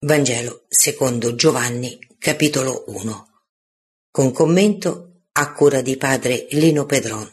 Vangelo secondo Giovanni, capitolo 1, con commento a cura di padre Lino Pedron.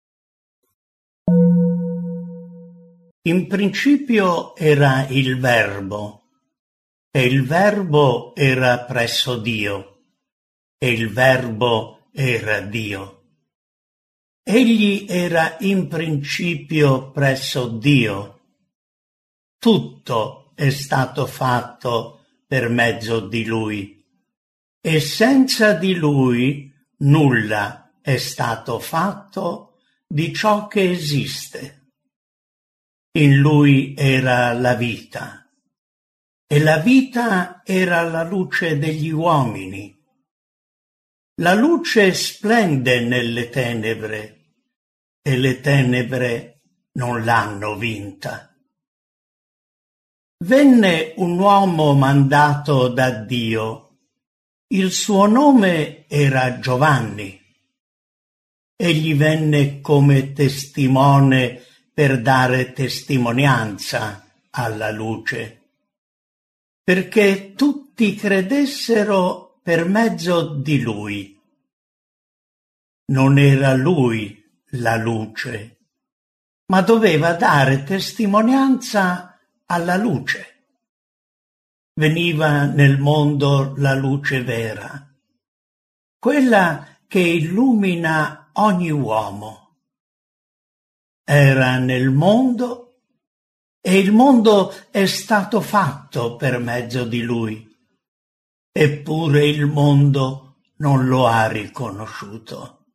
In principio era il Verbo, e il Verbo era presso Dio, e il Verbo era Dio. Egli era in principio presso Dio. Tutto è stato fatto per mezzo di Lui, e senza di Lui nulla è stato fatto di ciò che esiste. In Lui era la vita, e la vita era la luce degli uomini. La luce splende nelle tenebre, e le tenebre non l'hanno vinta. Venne un uomo mandato da Dio. Il suo nome era Giovanni. Egli venne come testimone per dare testimonianza alla luce, perché tutti credessero per mezzo di lui. Non era lui la luce, ma doveva dare testimonianza alla luce. Veniva nel mondo la luce vera, quella che illumina ogni uomo. Era nel mondo, e il mondo è stato fatto per mezzo di lui, eppure il mondo non lo ha riconosciuto.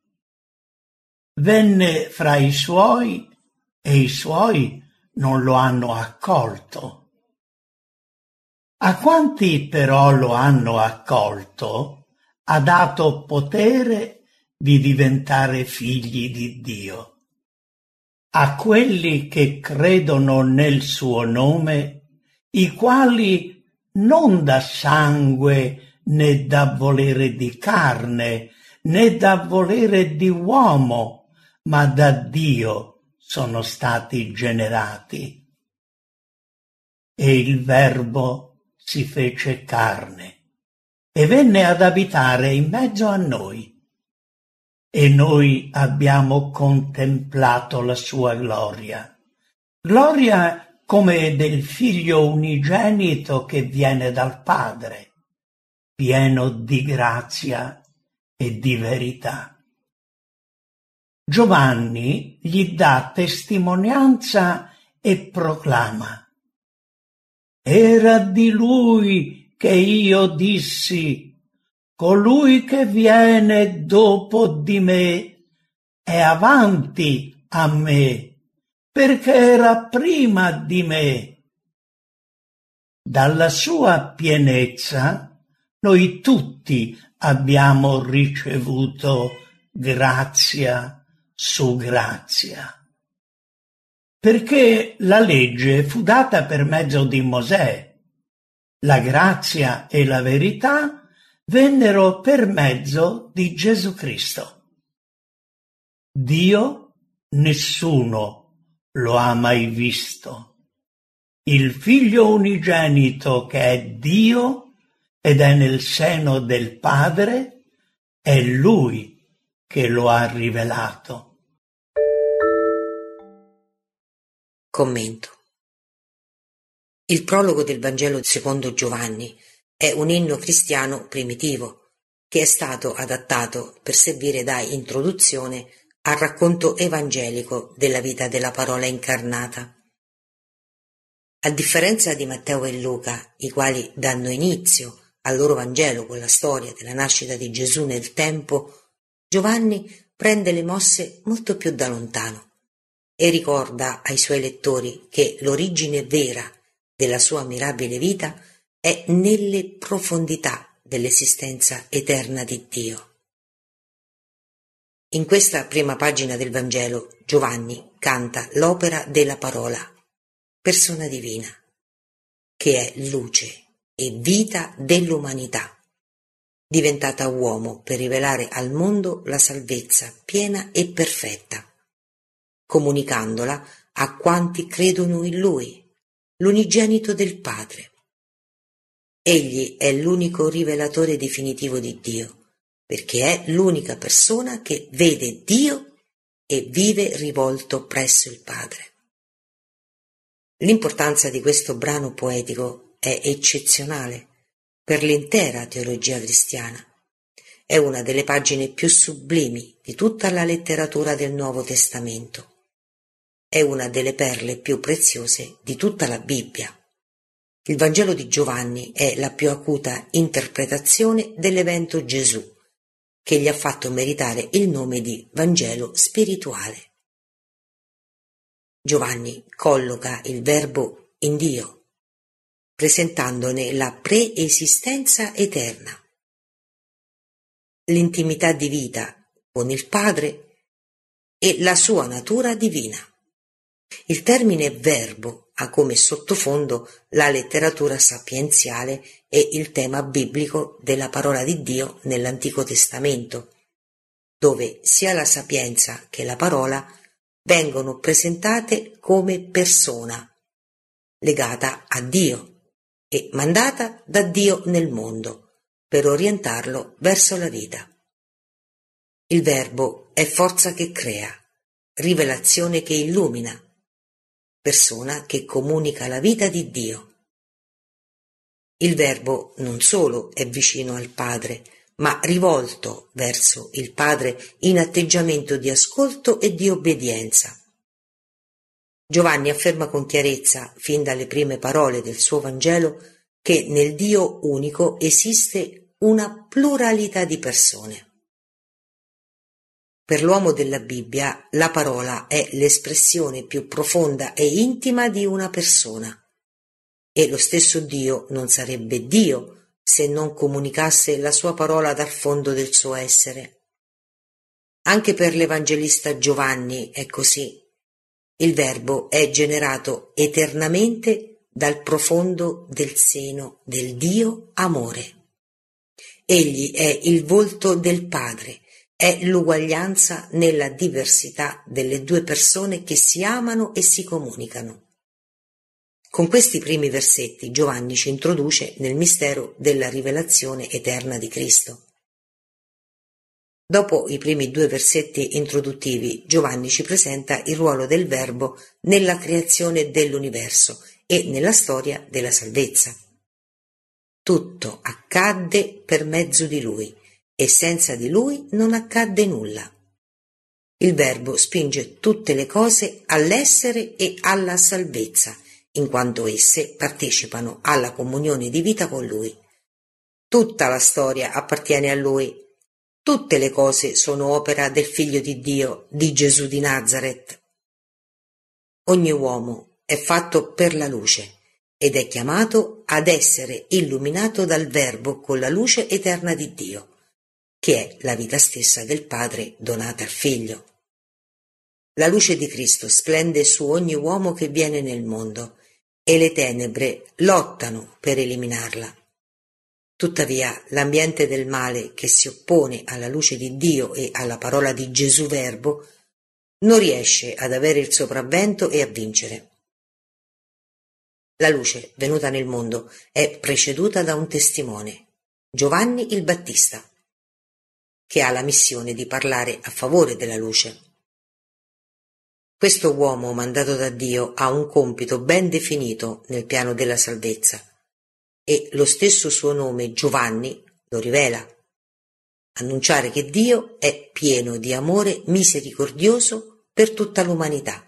Venne fra i suoi, e i suoi non lo hanno accolto. A quanti però lo hanno accolto, ha dato potere di diventare figli di Dio. A quelli che credono nel suo nome, i quali non da sangue, né da volere di carne, né da volere di uomo, ma da Dio sono stati generati. E il Verbo si fece carne e venne ad abitare in mezzo a noi. E noi abbiamo contemplato la sua gloria, gloria come del Figlio unigenito che viene dal Padre, pieno di grazia e di verità. Giovanni gli dà testimonianza e proclama: «Era di lui che io dissi, colui che viene dopo di me è avanti a me, perché era prima di me». Dalla sua pienezza noi tutti abbiamo ricevuto grazia su grazia. Perché la legge fu data per mezzo di Mosè, la grazia e la verità vennero per mezzo di Gesù Cristo. Dio nessuno lo ha mai visto. Il Figlio unigenito che è Dio ed è nel seno del Padre, è Lui che lo ha rivelato. Commento. Il prologo del Vangelo secondo Giovanni è un inno cristiano primitivo che è stato adattato per servire da introduzione al racconto evangelico della vita della parola incarnata. A differenza di Matteo e Luca, i quali danno inizio al loro Vangelo con la storia della nascita di Gesù nel tempo, Giovanni prende le mosse molto più da lontano e ricorda ai suoi lettori che l'origine vera della sua mirabile vita è nelle profondità dell'esistenza eterna di Dio. In questa prima pagina del Vangelo, Giovanni canta l'opera della parola, persona divina, che è luce e vita dell'umanità, diventata uomo per rivelare al mondo la salvezza piena e perfetta, comunicandola a quanti credono in Lui, l'unigenito del Padre. Egli è l'unico rivelatore definitivo di Dio, perché è l'unica persona che vede Dio e vive rivolto presso il Padre. L'importanza di questo brano poetico è eccezionale per l'intera teologia cristiana. È una delle pagine più sublimi di tutta la letteratura del Nuovo Testamento. È una delle perle più preziose di tutta la Bibbia. Il Vangelo di Giovanni è la più acuta interpretazione dell'evento Gesù, che gli ha fatto meritare il nome di Vangelo spirituale. Giovanni colloca il Verbo in Dio, presentandone la preesistenza eterna, l'intimità di vita con il Padre e la sua natura divina. Il termine verbo ha come sottofondo la letteratura sapienziale e il tema biblico della parola di Dio nell'Antico Testamento, dove sia la sapienza che la parola vengono presentate come persona, legata a Dio e mandata da Dio nel mondo per orientarlo verso la vita. Il verbo è forza che crea, rivelazione che illumina, persona che comunica la vita di Dio. Il Verbo non solo è vicino al Padre, ma rivolto verso il Padre in atteggiamento di ascolto e di obbedienza. Giovanni afferma con chiarezza, fin dalle prime parole del suo Vangelo, che nel Dio unico esiste una pluralità di persone. Per l'uomo della Bibbia, la parola è l'espressione più profonda e intima di una persona. E lo stesso Dio non sarebbe Dio se non comunicasse la sua parola dal fondo del suo essere. Anche per l'Evangelista Giovanni è così. Il Verbo è generato eternamente dal profondo del seno del Dio amore. Egli è il volto del Padre, è l'uguaglianza nella diversità delle due persone che si amano e si comunicano. Con questi primi versetti Giovanni ci introduce nel mistero della rivelazione eterna di Cristo. Dopo i primi 2 versetti introduttivi, Giovanni ci presenta il ruolo del Verbo nella creazione dell'universo e nella storia della salvezza. Tutto accadde per mezzo di Lui e senza di Lui non accadde nulla. Il Verbo spinge tutte le cose all'essere e alla salvezza, in quanto esse partecipano alla comunione di vita con Lui. Tutta la storia appartiene a Lui. Tutte le cose sono opera del Figlio di Dio, di Gesù di Nazaret. Ogni uomo è fatto per la luce ed è chiamato ad essere illuminato dal Verbo con la luce eterna di Dio, che è la vita stessa del Padre donata al Figlio. La luce di Cristo splende su ogni uomo che viene nel mondo e le tenebre lottano per eliminarla. Tuttavia, l'ambiente del male che si oppone alla luce di Dio e alla parola di Gesù Verbo non riesce ad avere il sopravvento e a vincere. La luce venuta nel mondo è preceduta da un testimone, Giovanni il Battista, che ha la missione di parlare a favore della luce. Questo uomo mandato da Dio ha un compito ben definito nel piano della salvezza e lo stesso suo nome, Giovanni, lo rivela. Annunciare che Dio è pieno di amore misericordioso per tutta l'umanità.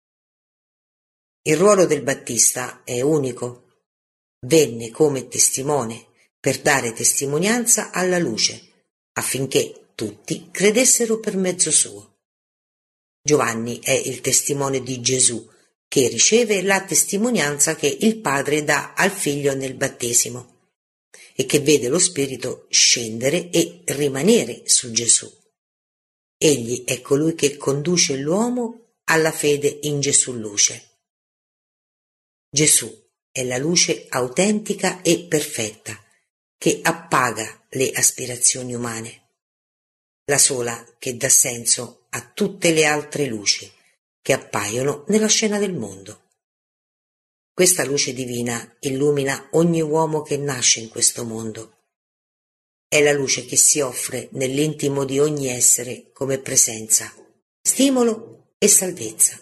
Il ruolo del Battista è unico. Venne come testimone per dare testimonianza alla luce, affinché tutti credessero per mezzo suo. Giovanni è il testimone di Gesù, che riceve la testimonianza che il Padre dà al Figlio nel battesimo e che vede lo Spirito scendere e rimanere su Gesù. Egli è colui che conduce l'uomo alla fede in Gesù luce. Gesù è la luce autentica e perfetta che appaga le aspirazioni umane, la sola che dà senso a tutte le altre luci che appaiono nella scena del mondo. Questa luce divina illumina ogni uomo che nasce in questo mondo. È la luce che si offre nell'intimo di ogni essere come presenza, stimolo e salvezza.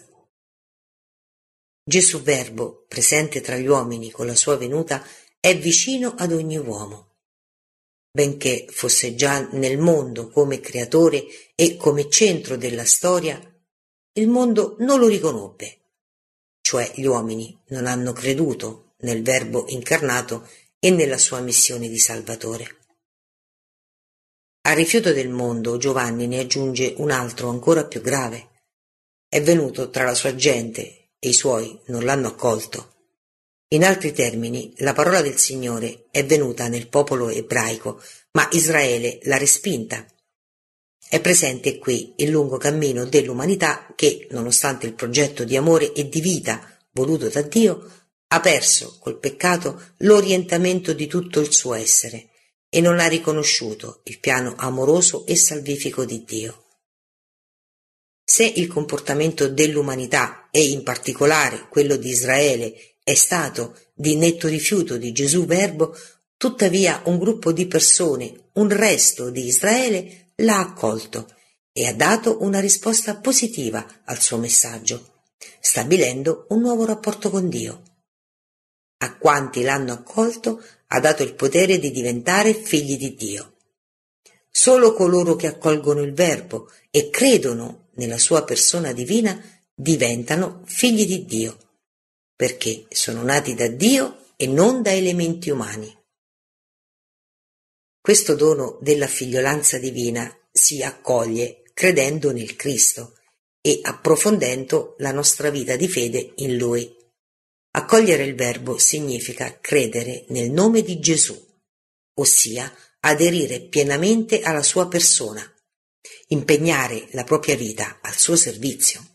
Gesù Verbo, presente tra gli uomini con la sua venuta, è vicino ad ogni uomo. Benché fosse già nel mondo come creatore e come centro della storia, il mondo non lo riconobbe, cioè gli uomini non hanno creduto nel Verbo incarnato e nella sua missione di Salvatore. Al rifiuto del mondo Giovanni ne aggiunge un altro ancora più grave. È venuto tra la sua gente e i suoi non l'hanno accolto. In altri termini, la parola del Signore è venuta nel popolo ebraico, ma Israele l'ha respinta. È presente qui il lungo cammino dell'umanità che, nonostante il progetto di amore e di vita voluto da Dio, ha perso col peccato l'orientamento di tutto il suo essere e non ha riconosciuto il piano amoroso e salvifico di Dio. Se il comportamento dell'umanità, e in particolare quello di Israele, è stato di netto rifiuto di Gesù Verbo, tuttavia un gruppo di persone, un resto di Israele, l'ha accolto e ha dato una risposta positiva al suo messaggio, stabilendo un nuovo rapporto con Dio. A quanti l'hanno accolto ha dato il potere di diventare figli di Dio. Solo coloro che accolgono il Verbo e credono nella sua persona divina diventano figli di Dio, perché sono nati da Dio e non da elementi umani. Questo dono della figliolanza divina si accoglie credendo nel Cristo e approfondendo la nostra vita di fede in Lui. Accogliere il Verbo significa credere nel nome di Gesù, ossia aderire pienamente alla sua persona, impegnare la propria vita al suo servizio.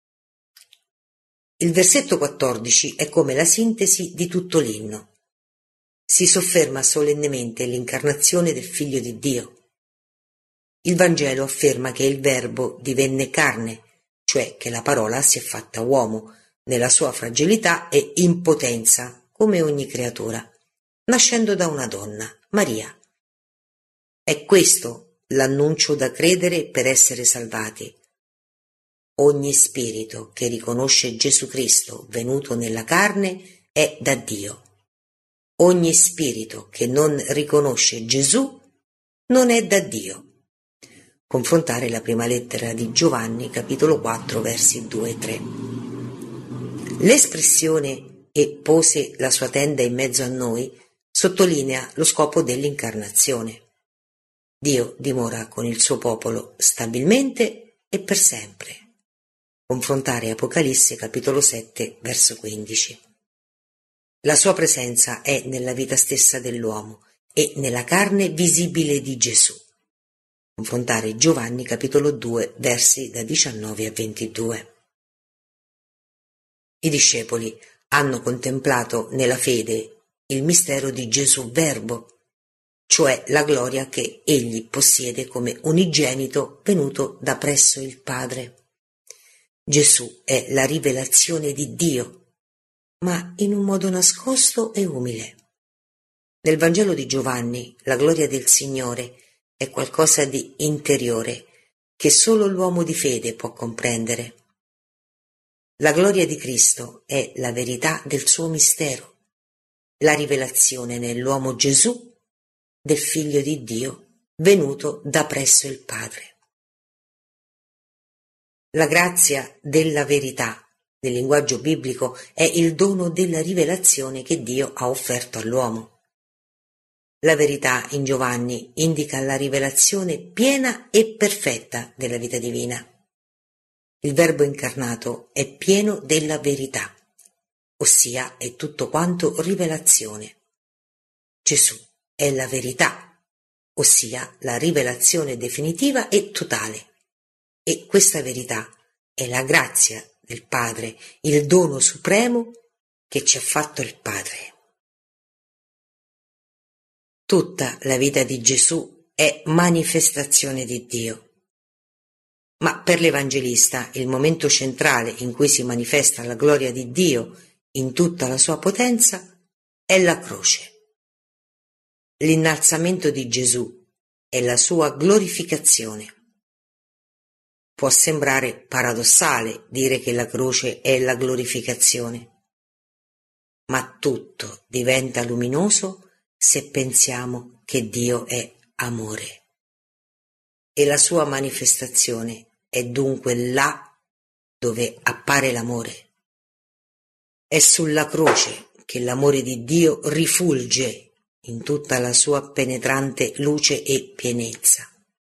Il versetto 14 è come la sintesi di tutto l'inno. Si sofferma solennemente l'incarnazione del Figlio di Dio. Il Vangelo afferma che il Verbo divenne carne, cioè che la parola si è fatta uomo, nella sua fragilità e impotenza, come ogni creatura, nascendo da una donna, Maria. È questo l'annuncio da credere per essere salvati. Ogni spirito che riconosce Gesù Cristo venuto nella carne è da Dio. Ogni spirito che non riconosce Gesù non è da Dio. Confrontare la prima lettera di Giovanni, capitolo 4, versi 2 e 3. L'espressione «e pose la sua tenda in mezzo a noi» sottolinea lo scopo dell'incarnazione. Dio dimora con il suo popolo stabilmente e per sempre. Confrontare Apocalisse, capitolo 7, verso 15. La sua presenza è nella vita stessa dell'uomo e nella carne visibile di Gesù. Confrontare Giovanni, capitolo 2, versi da 19 a 22. I discepoli hanno contemplato nella fede il mistero di Gesù Verbo, cioè la gloria che egli possiede come unigenito venuto da presso il Padre. Gesù è la rivelazione di Dio, ma in un modo nascosto e umile. Nel Vangelo di Giovanni la gloria del Signore è qualcosa di interiore che solo l'uomo di fede può comprendere. La gloria di Cristo è la verità del suo mistero, la rivelazione nell'uomo Gesù del Figlio di Dio venuto da presso il Padre. La grazia della verità, nel linguaggio biblico, è il dono della rivelazione che Dio ha offerto all'uomo. La verità in Giovanni indica la rivelazione piena e perfetta della vita divina. Il Verbo incarnato è pieno della verità, ossia è tutto quanto rivelazione. Gesù è la verità, ossia la rivelazione definitiva e totale. E questa verità è la grazia del Padre, il dono supremo che ci ha fatto il Padre. Tutta la vita di Gesù è manifestazione di Dio. Ma per l'Evangelista il momento centrale in cui si manifesta la gloria di Dio in tutta la sua potenza è la croce. L'innalzamento di Gesù è la sua glorificazione. Può sembrare paradossale dire che la croce è la glorificazione, ma tutto diventa luminoso se pensiamo che Dio è amore. E la sua manifestazione è dunque là dove appare l'amore. È sulla croce che l'amore di Dio rifulge in tutta la sua penetrante luce e pienezza.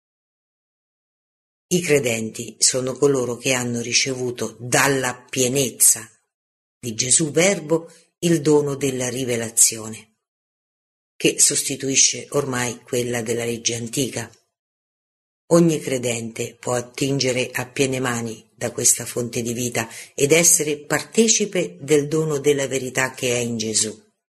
I credenti sono coloro che hanno ricevuto dalla pienezza di Gesù Verbo il dono della rivelazione, che sostituisce ormai quella della legge antica. Ogni credente può attingere a piene mani da questa fonte di vita ed essere partecipe del dono della verità che è in Gesù.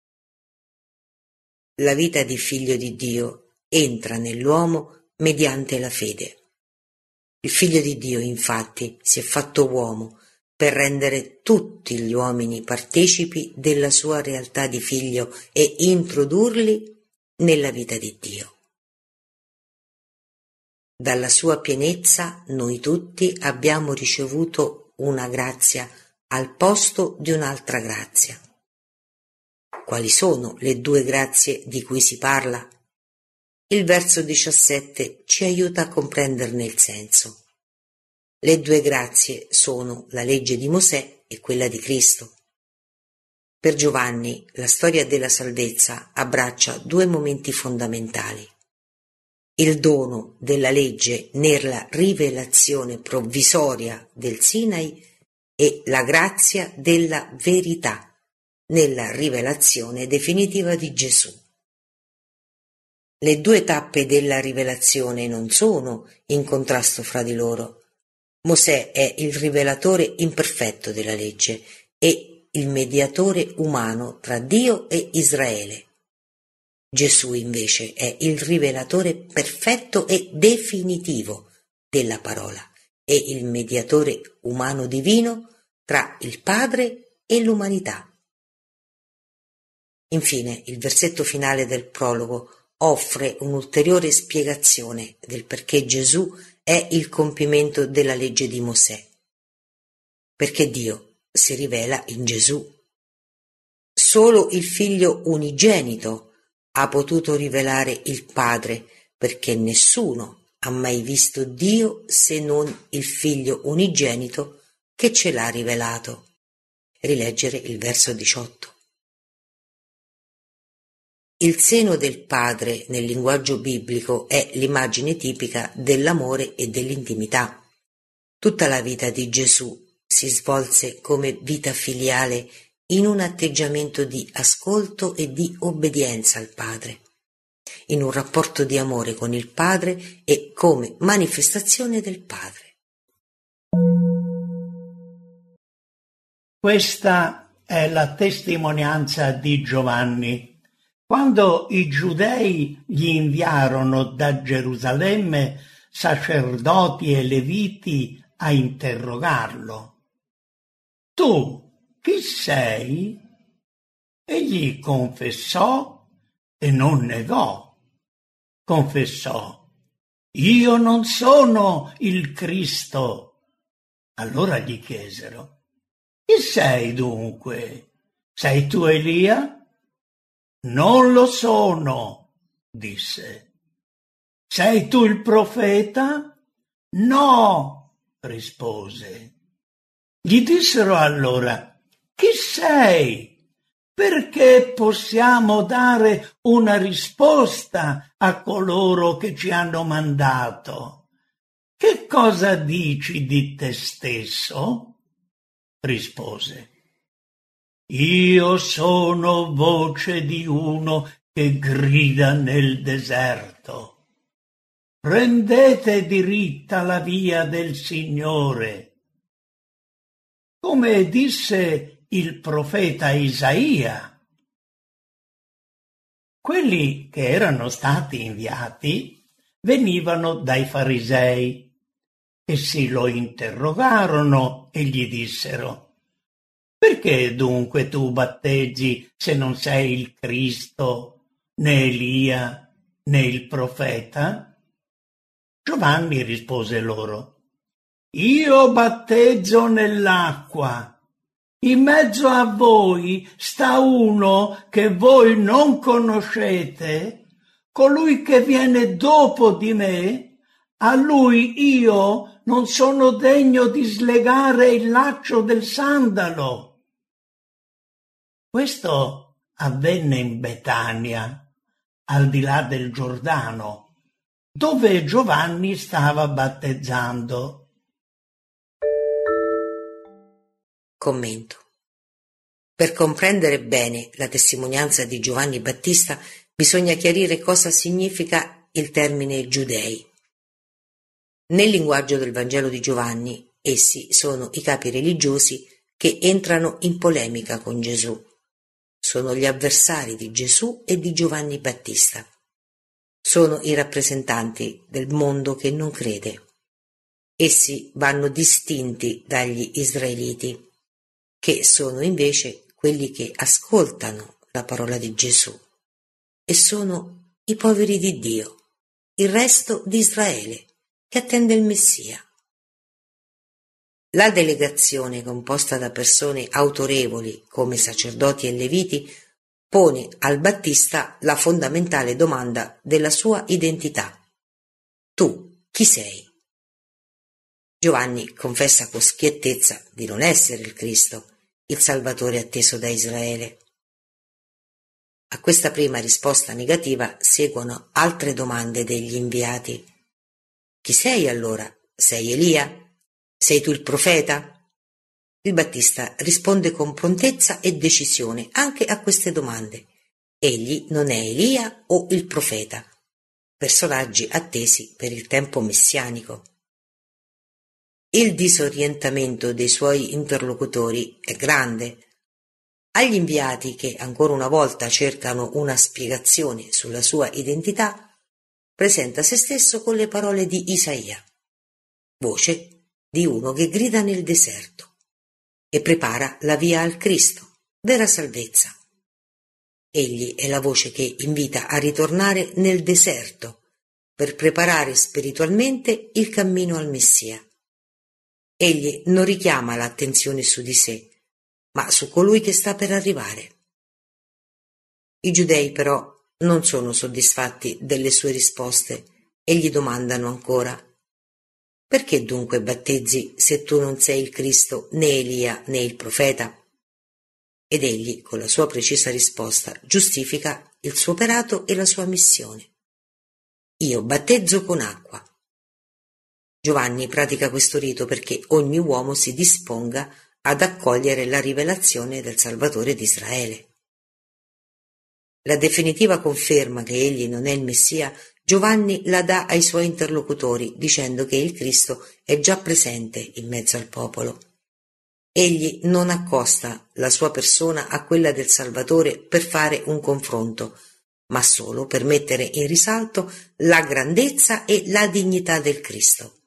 La vita di figlio di Dio entra nell'uomo mediante la fede. Il figlio di Dio, infatti, si è fatto uomo per rendere tutti gli uomini partecipi della sua realtà di figlio e introdurli nella vita di Dio. Dalla sua pienezza noi tutti abbiamo ricevuto una grazia al posto di un'altra grazia. Quali sono le due grazie di cui si parla? Il verso 17 ci aiuta a comprenderne il senso. Le due grazie sono la legge di Mosè e quella di Cristo. Per Giovanni la storia della salvezza abbraccia due momenti fondamentali: il dono della legge nella rivelazione provvisoria del Sinai e la grazia della verità nella rivelazione definitiva di Gesù. Le due tappe della rivelazione non sono in contrasto fra di loro. Mosè è il rivelatore imperfetto della legge e il mediatore umano tra Dio e Israele. Gesù invece è il rivelatore perfetto e definitivo della parola e il mediatore umano divino tra il Padre e l'umanità. Infine, il versetto finale del prologo offre un'ulteriore spiegazione del perché Gesù è il compimento della legge di Mosè. Perché Dio si rivela in Gesù. Solo il Figlio unigenito ha potuto rivelare il Padre, perché nessuno ha mai visto Dio se non il Figlio unigenito che ce l'ha rivelato. Rileggere il verso 18. Il seno del Padre nel linguaggio biblico è l'immagine tipica dell'amore e dell'intimità. Tutta la vita di Gesù si svolse come vita filiale in un atteggiamento di ascolto e di obbedienza al Padre, in un rapporto di amore con il Padre e come manifestazione del Padre. Questa è la testimonianza di Giovanni. Quando i giudei gli inviarono da Gerusalemme sacerdoti e leviti a interrogarlo: «Tu chi sei?» Egli confessò e non negò. Confessò: «Io non sono il Cristo». Allora gli chiesero: «Chi sei dunque? Sei tu Elia?» «Non lo sono», disse. «Sei tu il profeta?» «No», rispose. Gli dissero allora: «Chi sei? Perché possiamo dare una risposta a coloro che ci hanno mandato? Che cosa dici di te stesso?» Rispose: «Io sono voce di uno che grida nel deserto. Rendete diritta la via del Signore». Come disse il profeta Isaia. Quelli che erano stati inviati venivano dai farisei. Essi lo interrogarono e gli dissero: Perché dunque tu battezzi se non sei il Cristo, né Elia, né il profeta? Giovanni rispose loro: Io battezzo nell'acqua. In mezzo a voi sta uno che voi non conoscete, colui che viene dopo di me, a lui io non sono degno di slegare il laccio del sandalo. Questo avvenne in Betania, al di là del Giordano, dove Giovanni stava battezzando. Commento. Per comprendere bene la testimonianza di Giovanni Battista bisogna chiarire cosa significa il termine giudei. Nel linguaggio del Vangelo di Giovanni, essi sono i capi religiosi che entrano in polemica con Gesù. Sono gli avversari di Gesù e di Giovanni Battista. Sono i rappresentanti del mondo che non crede. Essi vanno distinti dagli israeliti, che sono invece quelli che ascoltano la parola di Gesù, e sono i poveri di Dio, il resto di Israele, che attende il Messia. La delegazione, composta da persone autorevoli come sacerdoti e leviti, pone al Battista la fondamentale domanda della sua identità. Tu chi sei? Giovanni confessa con schiettezza di non essere il Cristo, il Salvatore atteso da Israele. A questa prima risposta negativa seguono altre domande degli inviati. Chi sei allora? Sei Elia? Sei tu il profeta? Il Battista risponde con prontezza e decisione anche a queste domande. Egli non è Elia o il profeta, personaggi attesi per il tempo messianico. Il disorientamento dei suoi interlocutori è grande. Agli inviati che ancora una volta cercano una spiegazione sulla sua identità, presenta se stesso con le parole di Isaia, voce di uno che grida nel deserto e prepara la via al Cristo, vera salvezza. Egli è la voce che invita a ritornare nel deserto per preparare spiritualmente il cammino al Messia. Egli non richiama l'attenzione su di sé, ma su colui che sta per arrivare. I giudei però non sono soddisfatti delle sue risposte e gli domandano ancora: perché dunque battezzi se tu non sei il Cristo, né Elia, né il profeta? Ed egli, con la sua precisa risposta, giustifica il suo operato e la sua missione. Io battezzo con acqua. Giovanni pratica questo rito perché ogni uomo si disponga ad accogliere la rivelazione del Salvatore di Israele. La definitiva conferma che egli non è il Messia, Giovanni la dà ai suoi interlocutori dicendo che il Cristo è già presente in mezzo al popolo. Egli non accosta la sua persona a quella del Salvatore per fare un confronto, ma solo per mettere in risalto la grandezza e la dignità del Cristo.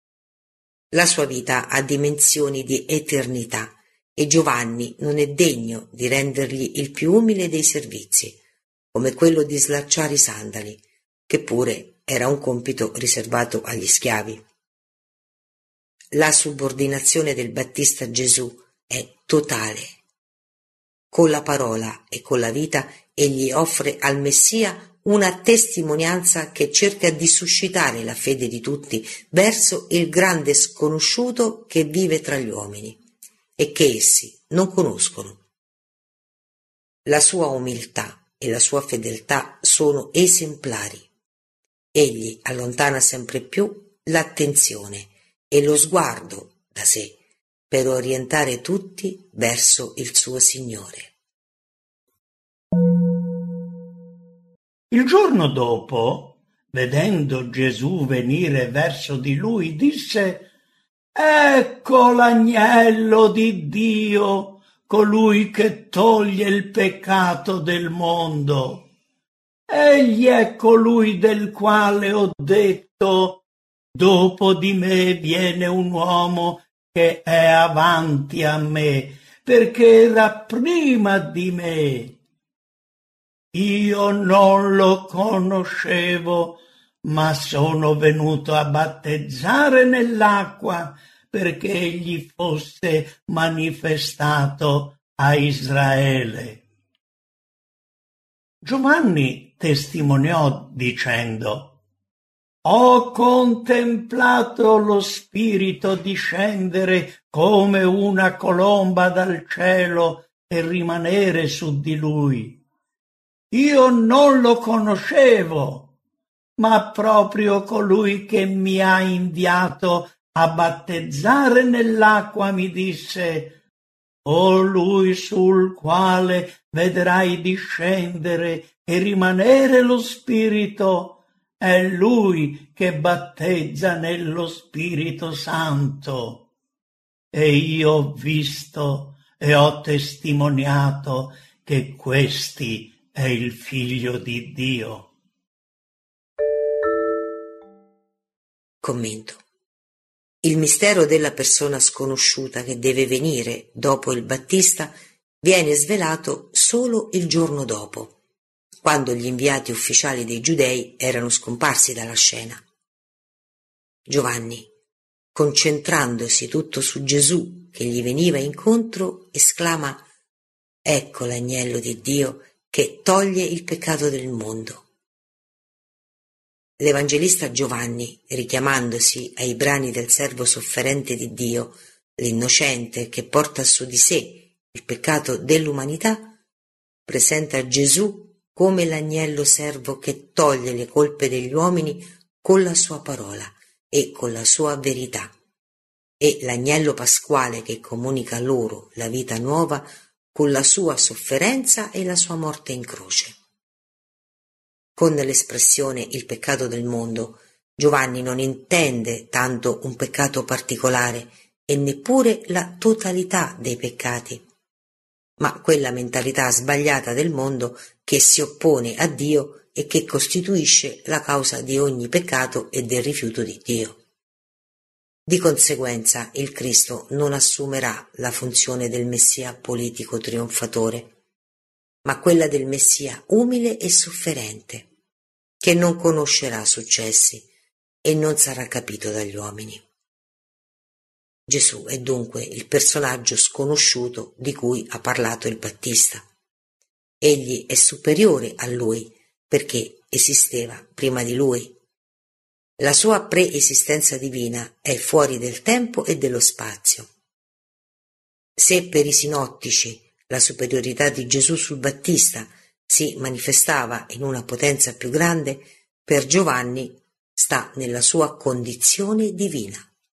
La sua vita ha dimensioni di eternità e Giovanni non è degno di rendergli il più umile dei servizi, come quello di slacciare i sandali, che pure era un compito riservato agli schiavi. La subordinazione del Battista a Gesù è totale. Con la parola e con la vita egli offre al Messia una testimonianza che cerca di suscitare la fede di tutti verso il grande sconosciuto che vive tra gli uomini e che essi non conoscono. La sua umiltà e la sua fedeltà sono esemplari. Egli allontana sempre più l'attenzione e lo sguardo da sé per orientare tutti verso il suo Signore. Il giorno dopo, vedendo Gesù venire verso di lui, disse: Ecco l'agnello di Dio, colui che toglie il peccato del mondo. Egli è colui del quale ho detto: dopo di me viene un uomo che è avanti a me, perché era prima di me. Io non lo conoscevo, ma sono venuto a battezzare nell'acqua perché egli fosse manifestato a Israele. Giovanni testimoniò dicendo: ho contemplato lo Spirito discendere come una colomba dal cielo e rimanere su di lui. Io non lo conoscevo, ma proprio colui che mi ha inviato a battezzare nell'acqua mi disse: colui sul quale vedrai discendere e rimanere lo Spirito, è lui che battezza nello Spirito Santo. E io ho visto e ho testimoniato che questi è il Figlio di Dio. Commento. Il mistero della persona sconosciuta che deve venire dopo il Battista viene svelato solo il giorno dopo, quando gli inviati ufficiali dei Giudei erano scomparsi dalla scena. Giovanni, concentrandosi tutto su Gesù che gli veniva incontro, esclama: ecco l'agnello di Dio che toglie il peccato del mondo. L'Evangelista Giovanni, richiamandosi ai brani del servo sofferente di Dio, l'innocente che porta su di sé il peccato dell'umanità, presenta Gesù come l'agnello servo che toglie le colpe degli uomini con la sua parola e con la sua verità, e l'agnello pasquale che comunica loro la vita nuova con la sua sofferenza e la sua morte in croce. Con l'espressione il peccato del mondo, Giovanni non intende tanto un peccato particolare e neppure la totalità dei peccati, ma quella mentalità sbagliata del mondo che si oppone a Dio e che costituisce la causa di ogni peccato e del rifiuto di Dio. Di conseguenza, il Cristo non assumerà la funzione del Messia politico trionfatore, ma quella del Messia umile e sofferente, che non conoscerà successi e non sarà capito dagli uomini. Gesù è dunque il personaggio sconosciuto di cui ha parlato il Battista. Egli è superiore a lui perché esisteva prima di lui. La sua preesistenza divina è fuori del tempo e dello spazio. Se per i sinottici la superiorità di Gesù sul Battista si manifestava in una potenza più grande, per Giovanni sta nella sua condizione divina.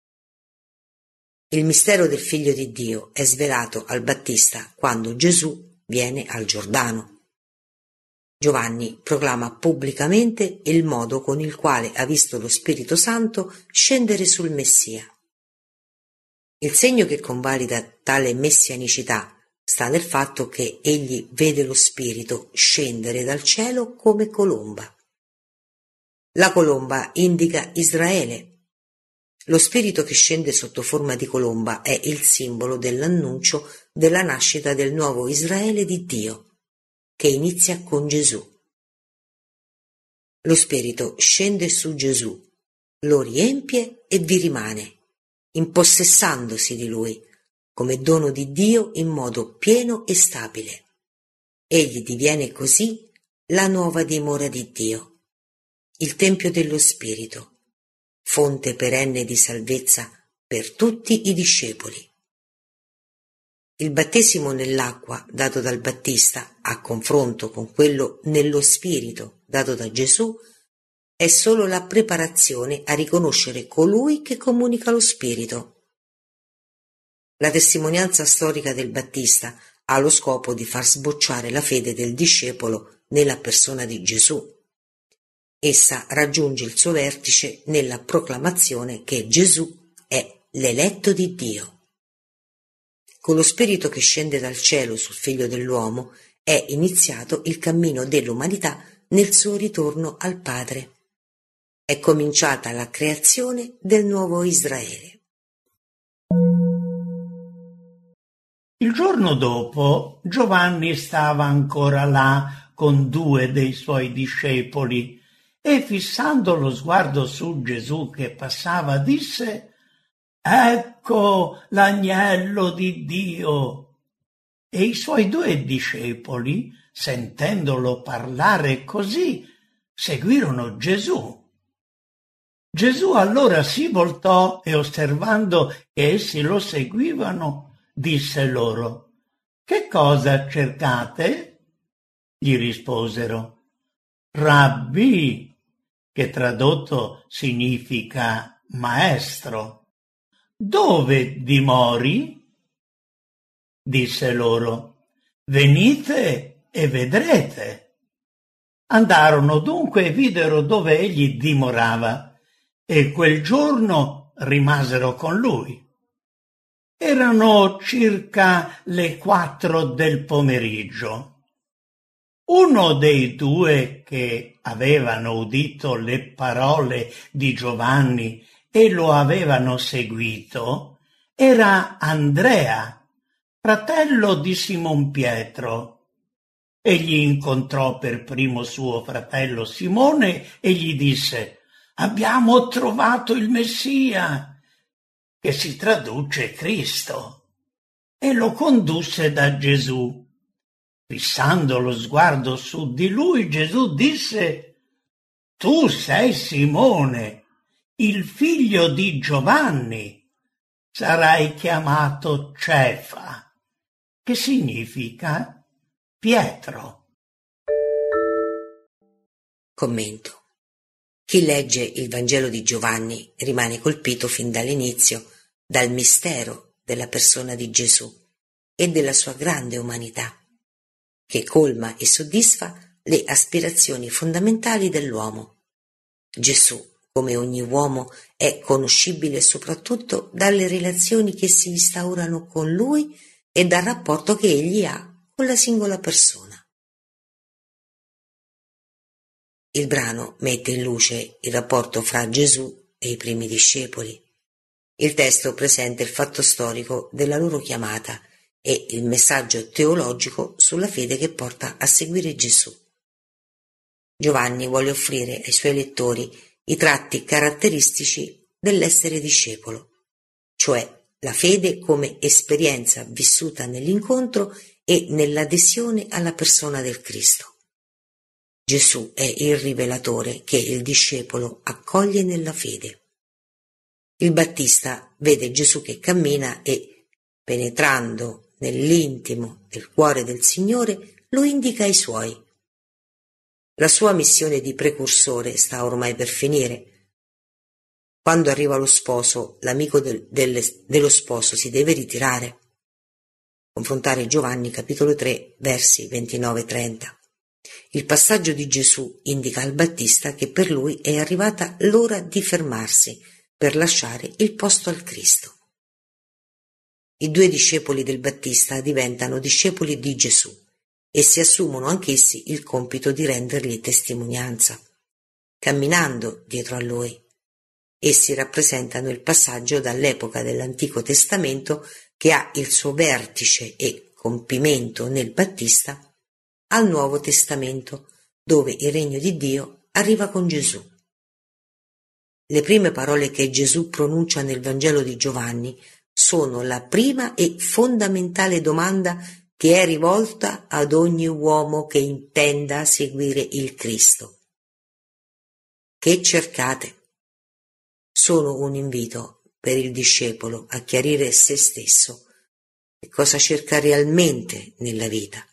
Il mistero del Figlio di Dio è svelato al Battista quando Gesù viene al Giordano. Giovanni proclama pubblicamente il modo con il quale ha visto lo Spirito Santo scendere sul Messia. Il segno che convalida tale messianicità sta nel fatto che egli vede lo Spirito scendere dal cielo come colomba. La colomba indica Israele. Lo Spirito che scende sotto forma di colomba è il simbolo dell'annuncio della nascita del nuovo Israele di Dio, che inizia con Gesù. Lo Spirito scende su Gesù, lo riempie e vi rimane, impossessandosi di lui, come dono di Dio in modo pieno e stabile. Egli diviene così la nuova dimora di Dio, il Tempio dello Spirito, fonte perenne di salvezza per tutti i discepoli. Il battesimo nell'acqua dato dal Battista, a confronto con quello nello Spirito dato da Gesù, è solo la preparazione a riconoscere colui che comunica lo Spirito. La testimonianza storica del Battista ha lo scopo di far sbocciare la fede del discepolo nella persona di Gesù. Essa raggiunge il suo vertice nella proclamazione che Gesù è l'eletto di Dio. Con lo Spirito che scende dal cielo sul Figlio dell'uomo è iniziato il cammino dell'umanità nel suo ritorno al Padre. È cominciata la creazione del nuovo Israele. Il giorno dopo Giovanni stava ancora là con 2 dei suoi discepoli e, fissando lo sguardo su Gesù che passava, disse: «Ecco l'agnello di Dio!» E i suoi 2 discepoli, sentendolo parlare così, seguirono Gesù. Gesù allora si voltò e, osservando che essi lo seguivano, disse loro: «Che cosa cercate?» Gli risposero: «Rabbì», che tradotto significa maestro. «Dove dimori?» Disse loro: «Venite e vedrete». Andarono dunque e videro dove egli dimorava, e quel giorno rimasero con lui. Erano circa le 4 del pomeriggio. Uno dei 2 che avevano udito le parole di Giovanni e lo avevano seguito era Andrea, fratello di Simon Pietro. Egli incontrò per primo suo fratello Simone e gli disse: «Abbiamo trovato il Messia», che si traduce Cristo, e lo condusse da Gesù. Fissando lo sguardo su di lui, Gesù disse: «Tu sei Simone, il figlio di Giovanni. Sarai chiamato Cefa», che significa Pietro. Commento. Chi legge il Vangelo di Giovanni rimane colpito fin dall'inizio dal mistero della persona di Gesù e della sua grande umanità, che colma e soddisfa le aspirazioni fondamentali dell'uomo. Gesù, come ogni uomo, è conoscibile soprattutto dalle relazioni che si instaurano con lui e dal rapporto che egli ha con la singola persona. Il brano mette in luce il rapporto fra Gesù e i primi discepoli. Il testo presenta il fatto storico della loro chiamata e il messaggio teologico sulla fede che porta a seguire Gesù. Giovanni vuole offrire ai suoi lettori i tratti caratteristici dell'essere discepolo, cioè la fede come esperienza vissuta nell'incontro e nell'adesione alla persona del Cristo. Gesù è il rivelatore che il discepolo accoglie nella fede. Il Battista vede Gesù che cammina e, penetrando nell'intimo del cuore del Signore, lo indica ai suoi. La sua missione di precursore sta ormai per finire. Quando arriva lo sposo, l'amico dello sposo si deve ritirare. Confrontare Giovanni capitolo 3, versi 29-30. Il passaggio di Gesù indica al Battista che per lui è arrivata l'ora di fermarsi per lasciare il posto al Cristo. I 2 discepoli del Battista diventano discepoli di Gesù e si assumono anch'essi il compito di rendergli testimonianza, camminando dietro a lui. Essi rappresentano il passaggio dall'epoca dell'Antico Testamento, che ha il suo vertice e compimento nel Battista, al Nuovo Testamento, dove il regno di Dio arriva con Gesù. Le prime parole che Gesù pronuncia nel Vangelo di Giovanni sono la prima e fondamentale domanda che è rivolta ad ogni uomo che intenda seguire il Cristo. Che cercate? Sono un invito per il discepolo a chiarire se stesso e cosa cerca realmente nella vita.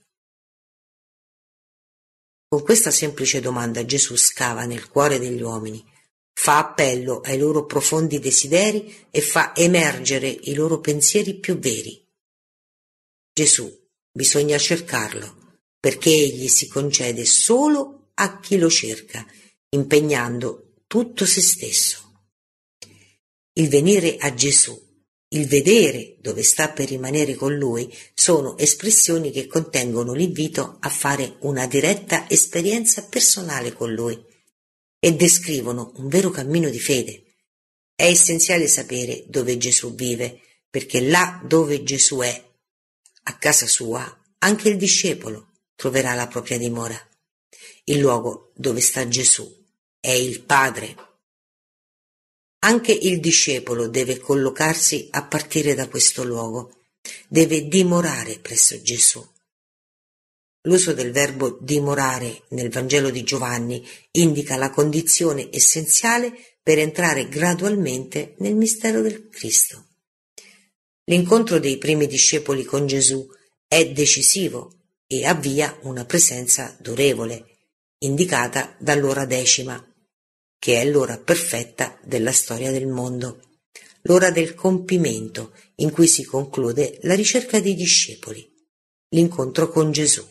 Con questa semplice domanda Gesù scava nel cuore degli uomini, fa appello ai loro profondi desideri e fa emergere i loro pensieri più veri. Gesù bisogna cercarlo, perché egli si concede solo a chi lo cerca, impegnando tutto se stesso. Il venire a Gesù, il vedere dove sta per rimanere con lui, sono espressioni che contengono l'invito a fare una diretta esperienza personale con lui e descrivono un vero cammino di fede. È essenziale sapere dove Gesù vive, perché là dove Gesù è, A casa sua anche il discepolo troverà la propria dimora. Il luogo dove sta Gesù è il Padre. Anche il discepolo deve collocarsi a partire da questo luogo, deve dimorare presso Gesù. L'uso del verbo dimorare nel Vangelo di Giovanni indica la condizione essenziale per entrare gradualmente nel mistero del Cristo. L'incontro dei primi discepoli con Gesù è decisivo e avvia una presenza durevole, indicata dall'ora 10, che è l'ora perfetta della storia del mondo, l'ora del compimento in cui si conclude la ricerca dei discepoli, l'incontro con Gesù.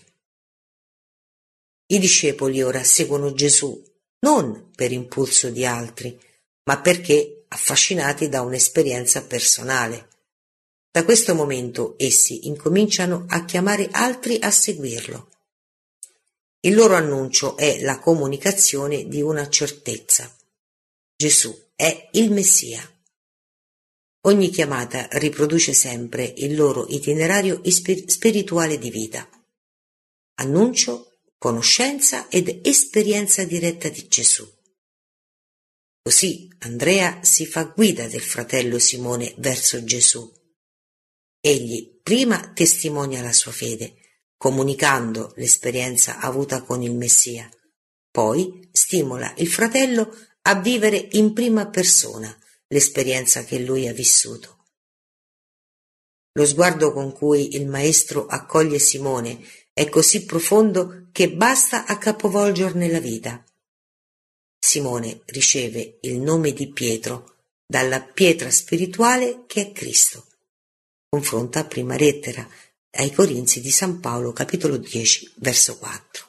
I discepoli ora seguono Gesù non per impulso di altri, ma perché affascinati da un'esperienza personale. Da questo momento essi incominciano a chiamare altri a seguirlo. Il loro annuncio è la comunicazione di una certezza. Gesù è il Messia. Ogni chiamata riproduce sempre il loro itinerario spirituale di vita. Annuncio, conoscenza ed esperienza diretta di Gesù. Così Andrea si fa guida del fratello Simone verso Gesù. Egli prima testimonia la sua fede, comunicando l'esperienza avuta con il Messia, poi stimola il fratello a vivere in prima persona l'esperienza che lui ha vissuto. Lo sguardo con cui il maestro accoglie Simone è così profondo che basta a capovolgerne la vita. Simone riceve il nome di Pietro dalla pietra spirituale che è Cristo. Confronta prima lettera ai Corinzi di San Paolo, capitolo 10, verso 4.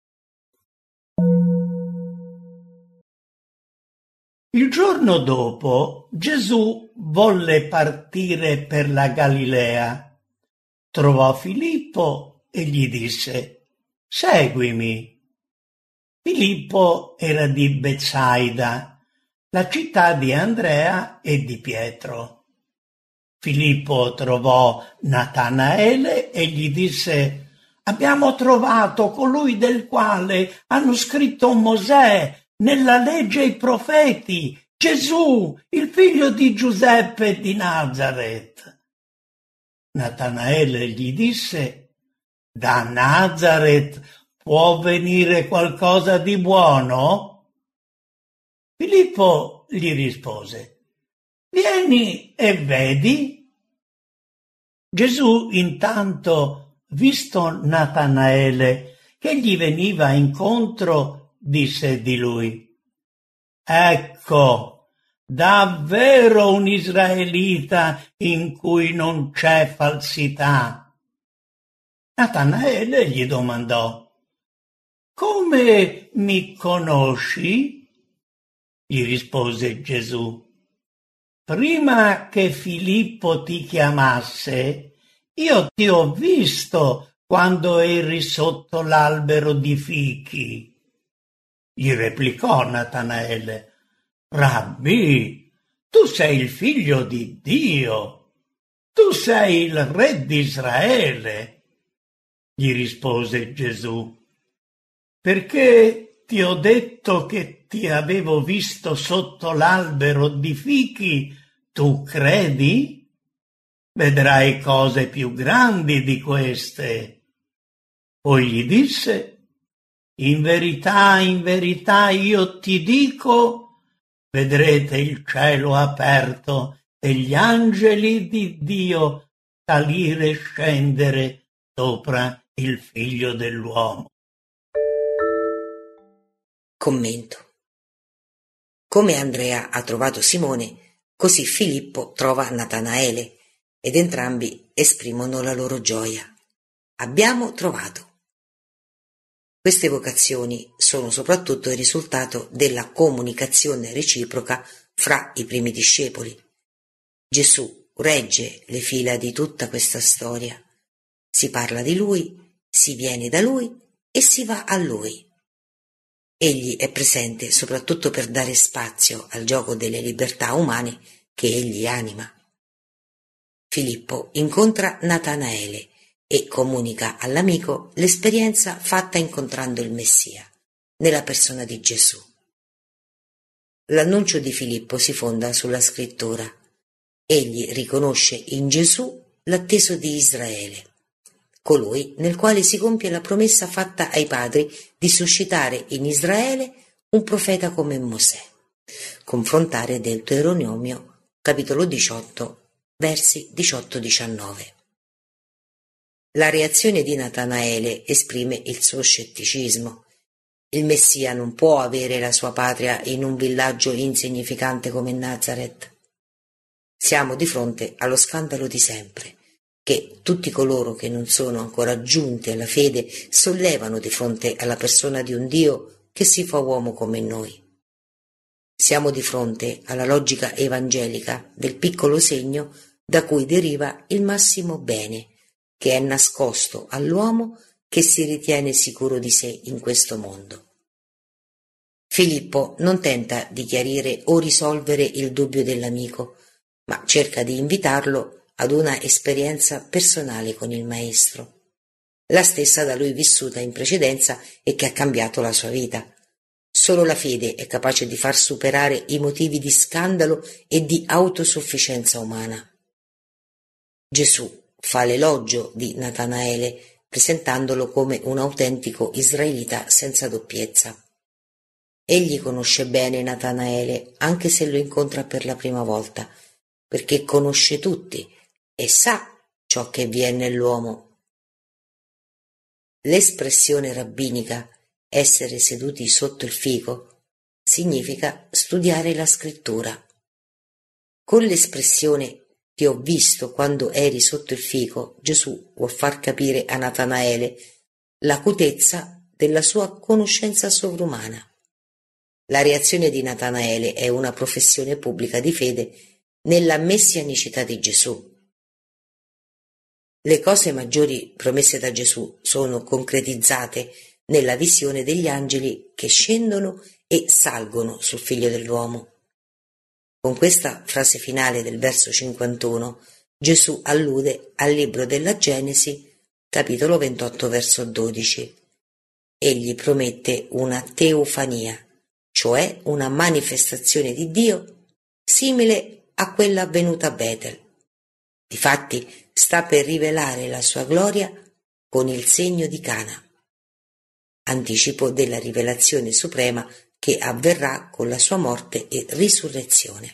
Il giorno dopo Gesù volle partire per la Galilea. Trovò Filippo e gli disse: «Seguimi». Filippo era di Betsaida, la città di Andrea e di Pietro. Filippo trovò Natanaele e gli disse: «Abbiamo trovato colui del quale hanno scritto Mosè nella legge e i profeti, Gesù, il figlio di Giuseppe di Nazaret». Natanaele gli disse: «Da Nazaret può venire qualcosa di buono?» Filippo gli rispose: «Vieni e vedi». Gesù intanto, visto Natanaele che gli veniva incontro, disse di lui: «Ecco, davvero un israelita in cui non c'è falsità». Natanaele gli domandò: «Come mi conosci?» Gli rispose Gesù: «Prima che Filippo ti chiamasse, io ti ho visto quando eri sotto l'albero di fichi». Gli replicò Natanaele: «Rabbì, tu sei il figlio di Dio, tu sei il re di Israele». Gli rispose Gesù: «Perché ti ho detto che ti avevo visto sotto l'albero di fichi, tu credi? Vedrai cose più grandi di queste». Poi gli disse: in verità io ti dico, vedrete il cielo aperto e gli angeli di Dio salire e scendere sopra il Figlio dell'uomo». Commento. Come Andrea ha trovato Simone, così Filippo trova Natanaele ed entrambi esprimono la loro gioia. Abbiamo trovato. Queste vocazioni sono soprattutto il risultato della comunicazione reciproca fra i primi discepoli. Gesù regge le fila di tutta questa storia. Si parla di Lui, si viene da Lui e si va a Lui. Egli è presente soprattutto per dare spazio al gioco delle libertà umane che egli anima. Filippo incontra Natanaele e comunica all'amico l'esperienza fatta incontrando il Messia, nella persona di Gesù. L'annuncio di Filippo si fonda sulla scrittura. Egli riconosce in Gesù l'atteso di Israele, colui nel quale si compie la promessa fatta ai padri di suscitare in Israele un profeta come Mosè. Confrontare Deuteronomio, capitolo 18, versi 18-19. La reazione di Natanaele esprime il suo scetticismo. Il Messia non può avere la sua patria in un villaggio insignificante come Nazareth. Siamo di fronte allo scandalo di sempre, che tutti coloro che non sono ancora giunti alla fede sollevano di fronte alla persona di un Dio che si fa uomo come noi. Siamo di fronte alla logica evangelica del piccolo segno da cui deriva il massimo bene, che è nascosto all'uomo che si ritiene sicuro di sé in questo mondo. Filippo non tenta di chiarire o risolvere il dubbio dell'amico, ma cerca di invitarlo ad una esperienza personale con il Maestro, la stessa da lui vissuta in precedenza e che ha cambiato la sua vita. Solo la fede è capace di far superare i motivi di scandalo e di autosufficienza umana. Gesù fa l'elogio di Natanaele, presentandolo come un autentico israelita senza doppiezza. Egli conosce bene Natanaele, anche se lo incontra per la prima volta, perché conosce tutti e sa ciò che vi è nell'uomo. L'espressione rabbinica essere seduti sotto il fico significa studiare la scrittura. Con l'espressione ti ho visto quando eri sotto il fico, Gesù vuol far capire a Natanaele l'acutezza della sua conoscenza sovrumana. La reazione di Natanaele è una professione pubblica di fede nella messianicità di Gesù. Le cose maggiori promesse da Gesù sono concretizzate nella visione degli angeli che scendono e salgono sul Figlio dell'uomo. Con questa frase finale del verso 51, Gesù allude al libro della Genesi, capitolo 28, verso 12. Egli promette una teofania, cioè una manifestazione di Dio simile a quella avvenuta a Betel. Difatti sta per rivelare la sua gloria con il segno di Cana, anticipo della rivelazione suprema che avverrà con la sua morte e risurrezione.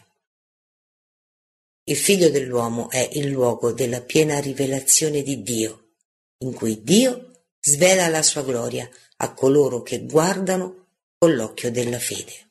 Il Figlio dell'uomo è il luogo della piena rivelazione di Dio, in cui Dio svela la sua gloria a coloro che guardano con l'occhio della fede.